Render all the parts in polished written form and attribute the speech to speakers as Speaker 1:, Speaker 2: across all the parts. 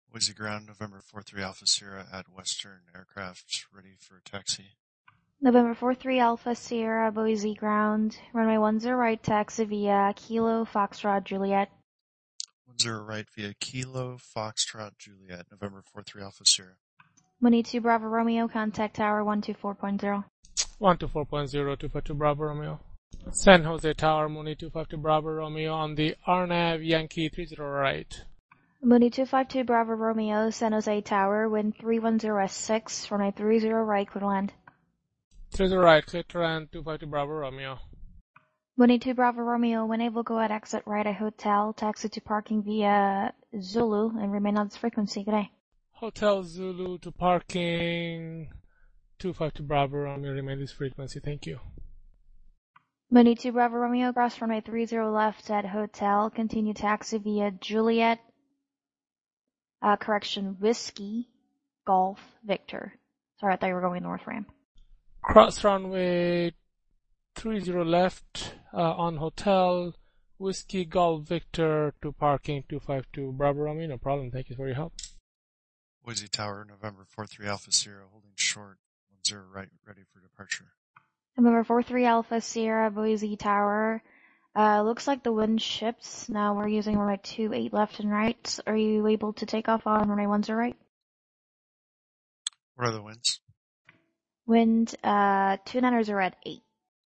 Speaker 1: Boise ground, November 4-3 Alpha Sierra at Western Aircraft, ready for taxi.
Speaker 2: November 4-3 Alpha Sierra, Boise ground, runway 10 right, taxi via Kilo Foxtrot Juliet.
Speaker 1: 10 right via Kilo Foxtrot Juliet, November 4-3 Alpha Sierra.
Speaker 2: Mooney 2 Bravo Romeo, contact tower 124.0.
Speaker 3: 124.0, 252 Bravo Romeo. San Jose Tower, Mooney 252 Bravo Romeo on the RNAV Yankee 30 right.
Speaker 2: Mooney 252 Bravo Romeo, San Jose Tower, wind 310S6, runway 30 right, clear to land.
Speaker 3: 30 right, clear to land, 252 Bravo Romeo.
Speaker 2: Mooney 2 Bravo Romeo, when able go at exit right at hotel, taxi to parking via Zulu, and remain on this frequency. Good day.
Speaker 3: Hotel Zulu to parking, 252 Bravo Romeo, remain this frequency, thank you.
Speaker 2: Mooney 2 Bravo Romeo, cross runway 30 left at hotel, continue taxi via Juliet, Whiskey, Golf, Victor. Sorry, I thought you were going north ramp.
Speaker 3: Cross runway 30 left on hotel, Whiskey Golf Victor to parking 252 Bravo Romeo. No problem. Thank you for your help.
Speaker 1: Boise Tower, November 4-3 Alpha Sierra, holding short, 10 right, ready for departure.
Speaker 2: November 4-3 Alpha Sierra, Boise Tower. Looks like the wind shifts. Now we're using runway 28 left and right. Are you able to take off on runway 10 right?
Speaker 1: What are the winds?
Speaker 2: Wind 29ers are at 8.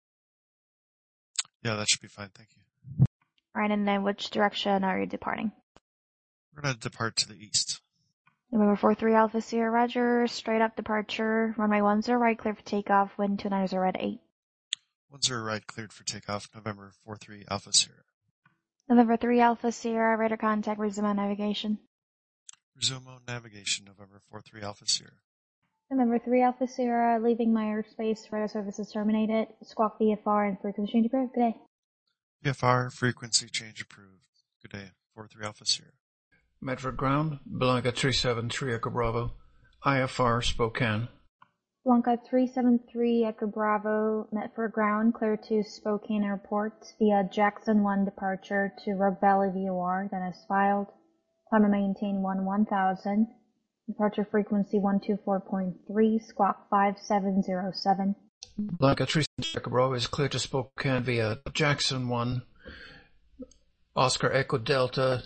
Speaker 1: Yeah, that should be fine, thank you.
Speaker 2: Alright, and then which direction are you departing?
Speaker 1: We're going to depart to the east.
Speaker 2: November 4-3 Alpha Sierra, roger. Straight up departure. Runway 10 right, clear for takeoff. Wind 29ers are at 8.
Speaker 1: 10 right, cleared for takeoff, November 4-3 Alpha Sierra.
Speaker 2: November 3 Alpha Sierra, radar contact, resume on navigation.
Speaker 1: Resume on navigation, November 4-3 Alpha Sierra.
Speaker 2: November 3 Alpha Sierra, leaving my airspace, radar services terminated. Squawk VFR and frequency change approved. Good day.
Speaker 1: VFR, frequency change approved. Good day, 4-3 Alpha Sierra.
Speaker 4: Medford ground, Blanca 373 Echo Bravo, IFR Spokane.
Speaker 2: Blanca 373 Echo Bravo, Medford ground, clear to Spokane Airport via Jackson 1 departure to Rogue Valley VOR, then as filed. Climb and maintain 1000. Departure frequency 124.3, squawk 5707.
Speaker 4: Blanca 373 Echo Bravo is clear to Spokane via Jackson 1, Oscar Echo Delta,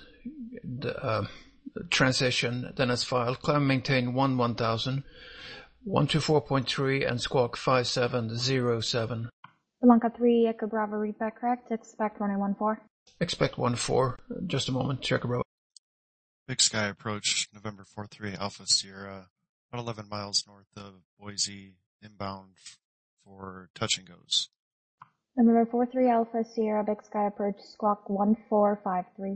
Speaker 4: transition, then as filed. Climb and maintain 1000. 124.3 and squawk 5707.
Speaker 2: Blanca 3 Echo Bravo, read back correct. Expect runway 14.
Speaker 4: Expect 14. Just a moment. Check Bravo.
Speaker 1: Big Sky approach, November 4-3 Alpha Sierra, about 11 miles north of Boise, inbound for touch and goes.
Speaker 2: November 4-3 Alpha Sierra, Big Sky approach, squawk 1453.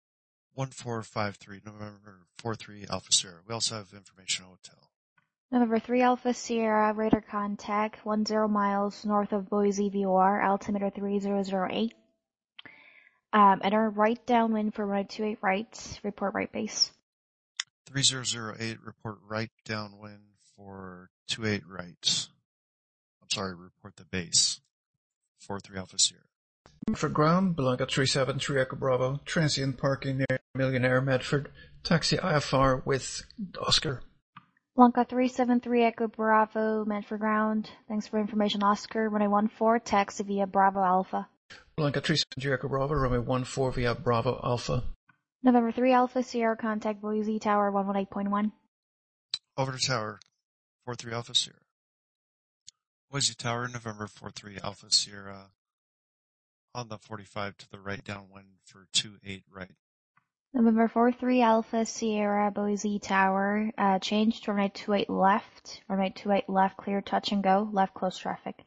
Speaker 1: 1453, November 4-3 Alpha Sierra. We also have information on hotel.
Speaker 2: November 3 Alpha Sierra, radar contact, 10 miles north of Boise VOR, altimeter 3008. Enter right downwind for runway 28 right, report right base.
Speaker 1: 3008, report right downwind for 28 right. I'm sorry, report the base. 4-3 Alpha Sierra.
Speaker 4: Medford ground, Blanca 373 Echo Bravo, transient parking near Millionaire Medford, taxi IFR with Oscar.
Speaker 2: Blanca 373 Echo Bravo, Medford ground. Thanks for information, Oscar. Runway 14, taxi via Bravo Alpha.
Speaker 4: Blanca 373 Echo Bravo, runway 14 via Bravo Alpha.
Speaker 2: November 3 Alpha Sierra, contact Boise Tower 118.1.
Speaker 1: Over to Tower, 4-3 Alpha Sierra. Boise Tower, November 4-3 Alpha Sierra. On the 45 to the right downwind for 28 right.
Speaker 2: November 4-3 Alpha Sierra, Boise Tower. Change to runway 28 left. Runway 28 left, clear touch and go. Left close traffic.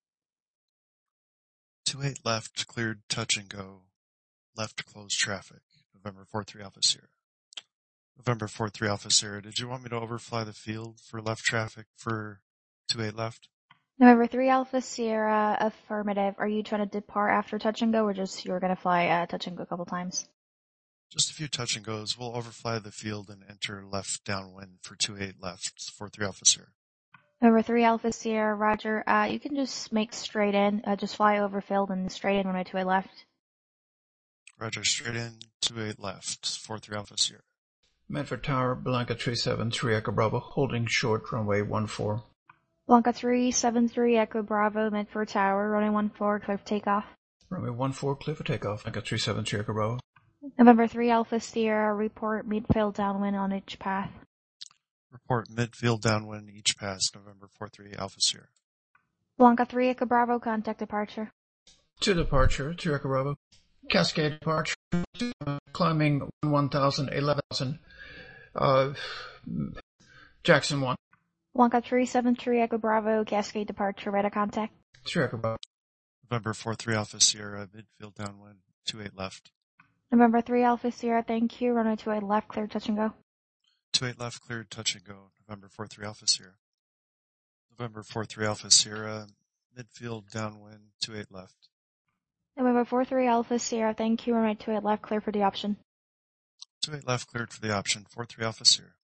Speaker 1: 28 left, cleared touch and go. Left closed traffic. November 4-3 Alpha Sierra. November 4-3 Alpha Sierra. Did you want me to overfly the field for left traffic for 28 left?
Speaker 2: November 3 Alpha Sierra, affirmative. Are you trying to depart after touch and go, or just you were going to fly touch and go a couple times?
Speaker 1: Just a few touch and goes. We'll overfly the field and enter left downwind for 28 left, 4-3 Alpha Sierra.
Speaker 2: November 3 Alpha Sierra, roger. You can just make straight in, just fly over field and straight in runway 28 left.
Speaker 1: Roger, straight in, 28 left, 4-3 Alpha Sierra.
Speaker 4: Medford Tower, Blanca 373 Echo Bravo, holding short runway 14.
Speaker 2: Blanca 373 Echo Bravo, Medford Tower, runway 14, clear for takeoff.
Speaker 4: Runway 14, clear for takeoff. Blanca 373 Echo Bravo.
Speaker 2: November 3 Alpha Sierra, report midfield downwind on each path.
Speaker 1: Report midfield downwind each pass, November 43 Alpha Sierra.
Speaker 2: Blanca 3 Echo Bravo, contact departure.
Speaker 4: To departure, to Echo Bravo. Cascade departure, climbing 1,000, 11,000. Jackson 1.
Speaker 2: Blanca 373 Echo Bravo, Cascade departure, radar contact.
Speaker 4: 3 Echo Bravo.
Speaker 1: November 43 Alpha Sierra, midfield downwind, 28 left.
Speaker 2: November 3 Alpha Sierra, thank you, runway 28 left, clear touch and go.
Speaker 1: 28 left, cleared touch and go, November 43 Alpha Sierra. November 43 Alpha Sierra, midfield downwind, 28 left.
Speaker 2: November 43 Alpha Sierra, thank you, runway 28 left, clear for the option.
Speaker 1: 28 left, cleared for the option, 43 Alpha Sierra.